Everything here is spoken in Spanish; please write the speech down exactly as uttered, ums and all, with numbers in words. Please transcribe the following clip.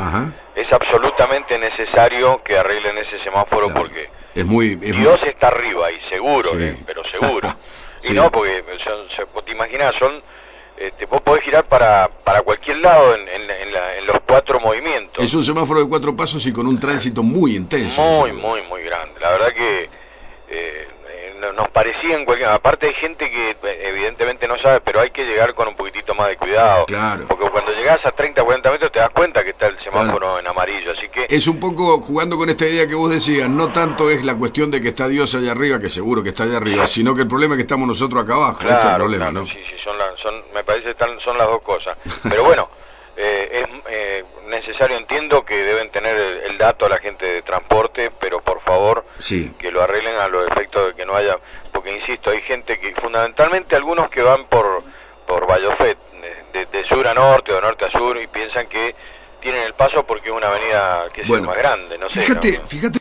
Ajá. es absolutamente necesario que arreglen ese semáforo, claro, porque es muy, es Dios muy... está arriba, y seguro, sí. eh, pero seguro. Sí. Y no, porque son, vos te imaginás, son, este, vos podés girar para, para cualquier lado en, en, en, la, en los cuatro movimientos. Es un semáforo de cuatro pasos y con un tránsito muy intenso. Muy, muy, muy grande. La verdad que eh, nos parecía en cualquier... Aparte hay gente que evidentemente no sabe, pero hay que llegar con un poquitito más de cuidado. Claro. Porque cuando llegás a treinta, cuarenta metros te das cuenta que está el semáforo, claro, en amarillo, así que... Es un poco jugando con esta idea que vos decías, no tanto es la cuestión de que está Dios allá arriba, que seguro que está allá arriba, sino que el problema es que estamos nosotros acá abajo. Claro, este es el problema, claro, ¿no? Sí, sí, son, la, son me parece que están, son las dos cosas. Pero bueno, eh, es eh, necesario, entiendo que deben tener el, el dato a la gente de transporte, pero por favor, sí, que lo arreglen a los efectos de que no haya, porque insisto, hay gente que, fundamentalmente algunos que van por por Vallofet, de, de sur a norte o de norte a sur, y piensan que tienen el paso porque es una avenida que es bueno, más grande, no sé. Fíjate, ¿no? fíjate